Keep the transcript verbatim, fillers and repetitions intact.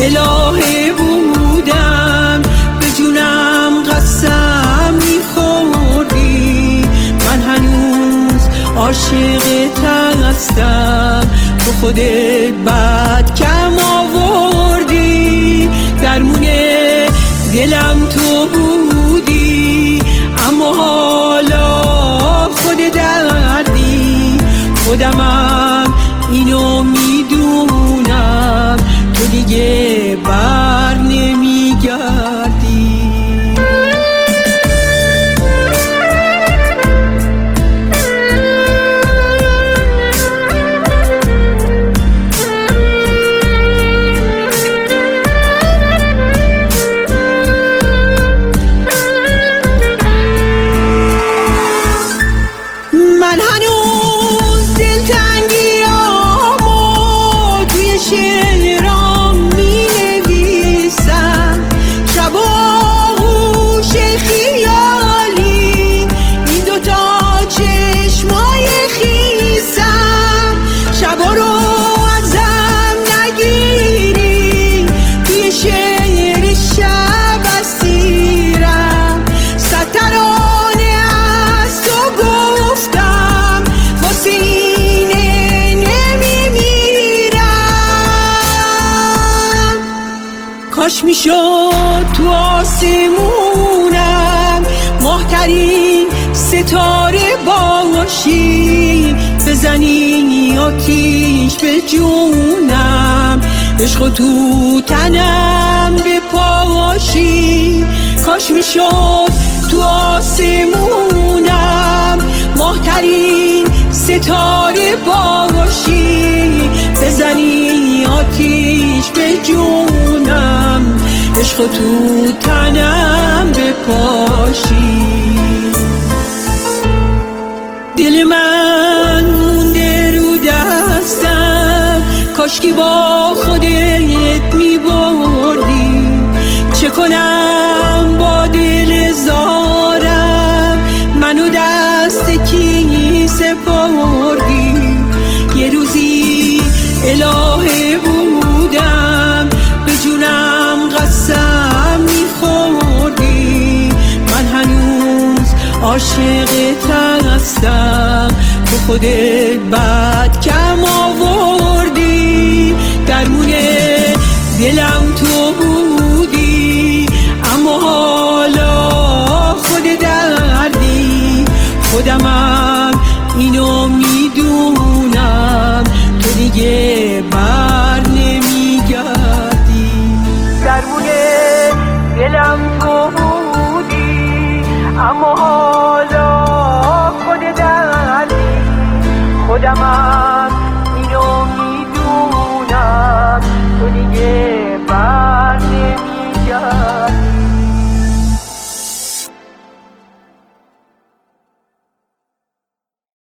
الهه بودم به جونم قسم میخوردی، من هنوز عاشقت هستم، تو خودت بد کم آوردی. درمون دلم تو بودی اما حالا خود دردی، خودمم اینو میدونم تو دیگه بر نمیگردی. من هنوز دلتنگیامو توی شعرام می‌نویسم، شب و آغوش خیالی این دوتا چشمای خیسم، شبا رو ازم نگیری توی شعر شب اسیرم، صد ترانه از تو گفتم واسه اینه نمیمیرم. کاش میشد تو آسمونم ماهترین ستاره باشی، بزنی آتیش به جونم، عشق تو تنم بپاشی. کاش میشد تو آسمونم ماهترین ستاره باشی، بزنی آتیش به جونم، عشق تو تنم بپاشی. دل من مونده رو دستم، کاشکی با خودت میبردی، چه کنم با دل زارم منو دست کی سپردی. یه روزی الهه بودم به جونم قسم میخوردی، من هنوز عاشقت هستم، تو خودت بد کم آوردی. درمون دلم تو بودی اما حالا خود دردی، خودمم اینو میدونم تو دیگه بر نمیگردی. درمون دلم تو بودی اما حالا خود دردی، خودمم